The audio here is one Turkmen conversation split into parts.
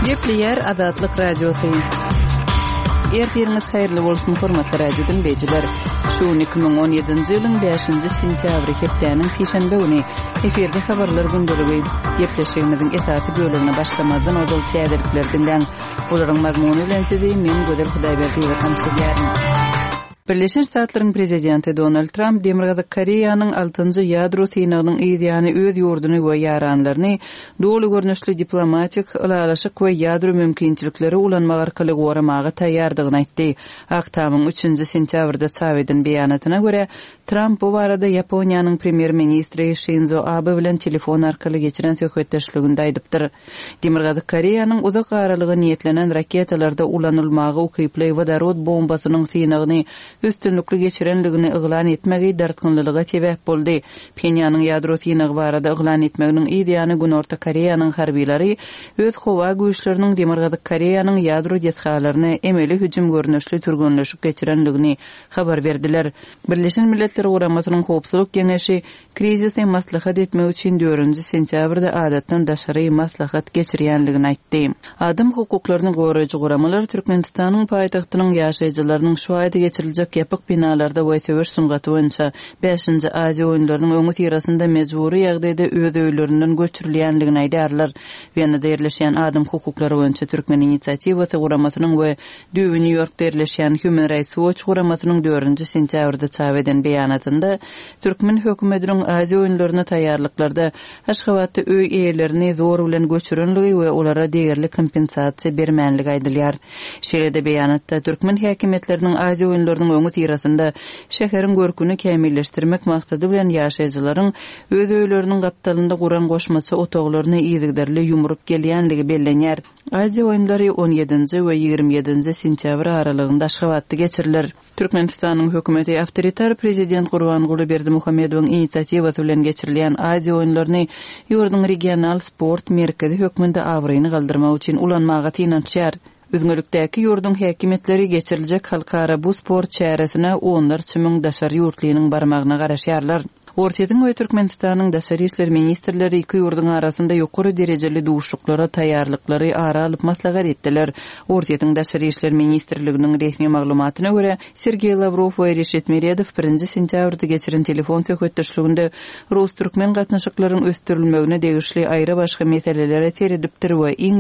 Gepleyer Azatlyk Radiosu. Ertiriniz hayırlı bolsun hormatly radio dinleyijiler. Şu 2017-nji ýylyň 5-nji sentýabry hepdeniň şeýşembe güni eferde habarlar gündürügi gepleşigimiziň esasy bölümine başlamazdan odol täzeliklerden olaryň mazmuny bilen sizi men Gödel Hudaýberdi we tamşaýarym. Birleşen Ştatlaryň prezidenti Donald Trump Demirgazyk Koreýanyň 6-njy ýadro synagynyň ýa-ni öz ýurduny we ýaranlaryny doly görnüşli diplomatik alalaşyk we ýadro mümkinçilikleri ulanmak arkaly goramaga taýýardygyny aýtdy. Aktamyň 3-nji sentýabrda çap edilen beýanatyna görä, Trump bu barada Ýaponiýanyň premier ministri Shinzo Abe bilen telefon arkaly geçiren söhbetdeşliginde aýdypdyr. Demirgazyk Koreýanyň uzak aralygy niýetlenen raketalarda ulanylmagy ukyply vodorod bombasynyň synagyny üstünlükli geçirenligini ıglan etmegi dartgınlylyga sebäp boldy. Pjenýanyň ýadro synagy barada ıglan etmeginiň ideýany Günorta Koreýanyň harbiýlary öz howa güýçleriniň Demirgazyk Koreýanyň ýadro ýetgalaryny emeli hüjüm görnüşli türgünleşip geçirenligini habar berdiler. Birleşen Milletler Guramasynyň howpsuzlyk geňeşi krizisni maslahat etmek üçin 4-nji sentýabrda adatdan daşary maslahat geçirýänligini aýtdy. Adam hukuklaryny goraýjy guramalar Türkmenistanyň paýtagtynyň ýaşaýjylarynyň şu aýda geçiriljek ýapyk binalarda we söwüş sungaty boýunça 5-nji Aziýa oýunlarynyň öňü tirasynda mejburi ýagdaýda öz öýlerinden göçürilýänligini aýdarlar. Wienerda ýerleşýän adam hukuklary boýunça Türkmen inisiatywasy guramasynyň we Düýbi New Yorkda ýerleşýän Human Rights Watch guramasynyň 4-nji sentýabrda çap edilen beýanatynda Türkmen hökümetiniň Aziýa oýunlaryna taýýarlyklarda Aşgabatda öý eýelerini zor bilen göçürenligi we olara degirli kompensasiýa bermänligi aýdylýar. Şeýle-de beýanatda Türkmen häkimetleriniň Aziýa oýunlarynyň öňü tirasynda şäheriň görküni kämilleşdirmek maksady bilen ýaşaýjylaryň öz öýleriniň gapdalynda guran goşmasy otoglaryny ýygyderli ýumrup gelýänligi bellenýär. Aziýa oýunlary 17-nji we 27-nji sentýabr aralygynda Aşgabatda geçirilir. Türkmenistanyň hökümeti awtoritar prezident Gurbanguly Berdimuhammedowyň inisiatywasy bilen geçirilýän Aziýa oýunlaryny ýurduň regional sport merkezi höküminde awryny galdyrmak üçin ulanmaga tynançýar. Üzgünlükdäki ýurdun häkimetleri geçiriljek halkara bu sport çäresine onlarça müň daşar ýurtlynyň barmagyna garaşýarlar. Ortaýyň we Türkmenistanyň daşary işler ministrleri iki ýurdun arasynda ýokary derejeli duşuklara taýýarlyklary ara alyp maslahat etdiler. Ortaýyň daşary işler ministrliginiň resmi maglumatyna görä, Sergey Lavrov we Reşet Meredow 1-nji sentýabrda geçiren telefon söhbetdeşliginde Rus-Türkmen gatnaşyklaryň östürilmegine degişli aýra başga meselelere teredipdir we iň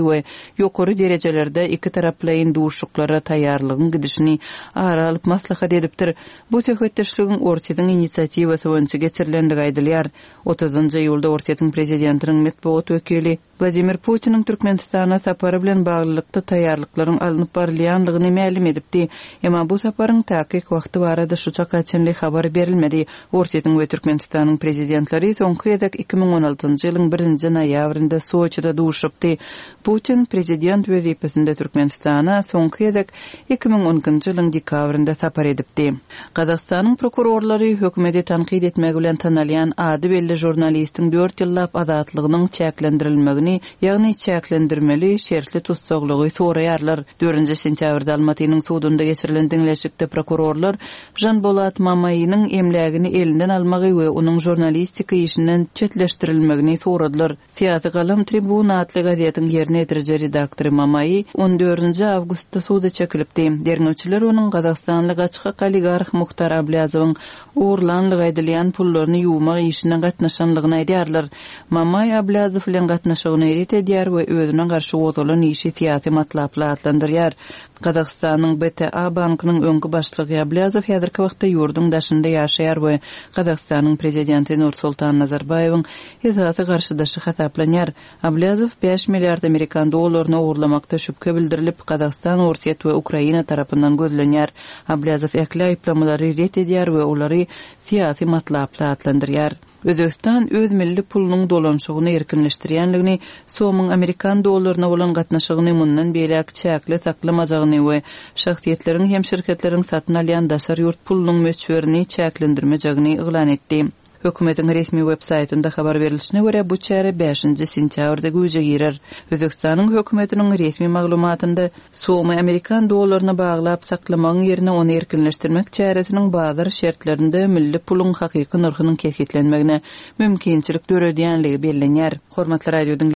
ýokary derejelerde iki taraplaýyn duşuklara taýýarlygyň gidişini ara alyp maslahat edipdir. Bu söhbetdeşligiň ortaýyň inisiatywasy geçirilendigi aýdylýar. 30-njy ýylda Ortaýyň prezidentiniň medeniýet wekili Vladimir Putin'in Türkmenistana sapary bilen baglykda taýýarlyklaryň alınıp barylýanlygyny ma'lum edipdi. Emma bu saparyň täkik wagty barada şuça kaçanly habar berilmedi. Ortaýyň we Türkmenistanyň prezidentleri soňky ýadak 2016-njy ýylyň 1-nji noýabrynda Soçyda duşupdy. Putin prezident wezipesinde Türkmenistana soňky ýadak 2010-njy ýylyň dekabrynda sapar edipdi. Gazakstanyň prokurorlary hökümeti tanqid etmek bilen tanalýan ady belli jurnalistiň 4 ýyllap azatlygynyň çäklendirilmegini, ýagny çäklendirmeli şertli tutsaklygy soraýarlar. 4-nji sentýabrda Almatynyň sudunda geçirilen diňleşikde prokurorlar Jan Bolat Mamaýynyň emlägini elinden almagy we onuň jurnalistika işinden çetleşdirilmegini soradylar. Siýasy galam Tribun adly gazetiň ýerine ýetirje redaktory Mamaýy 14-nji awgustda suda çekilipdi. Derňöçiler onuň Gazakstanlyk açyk oligarh Muhtar Ablazowyň uğurlanlygy aýdylýan pullaryny ýuwmak işine gatnaşanlygyny aýdýarlar. Mamaýy Ablazow bilen gatnaşygyny edýär we özüne garşy gozalan işi siýasy matlapla adlandyrýar. Gazakstanyň BTA bankynyň öňkü başlygy Ablazow häzirki wagtda ýurdun daşynda ýaşaýar we Gazakstanyň prezidenti Nursultan Nazarbayewiň esasy garşydaşy hasaplanýar. Ablazow 5 milliard Amerikan dollaryny uğurlamakda şüphe bildirilip Gazakstan, Ortaýa we Ukraina tarapyndan gözlenýär. Ablazow ekli aýplamlary ret edýär we olary siýasy matlapla adlandyrýar. Özbekistan öz milli pulunyň dolanşygyny erkinleşdirýänligini, soňyň Amerikan dollaryna bolan gatnaşygyny mundan beýlek çäkle saklamajygyny we şahsiýetleriň hem şirketleriň satyn alýan daşary ýurt pulunyň möçberini çäklendirmejegini yglan etdi. Hökümetiň resmi web saytynda habar berilişine görä bu çäre 5-nji sentýabrda güýje girer. Özbekistanyň hökümetiniň resmi maglumatynda soňmy Amerikan dollaryna baglap saklamagyň ýerine ony erkinleşdirmek çäresiniň bazar şertlerinde milli puluň hakyky narhynyň kesitlenmegine mümkinçilik döredýänligi bellenýär. Hormatly radio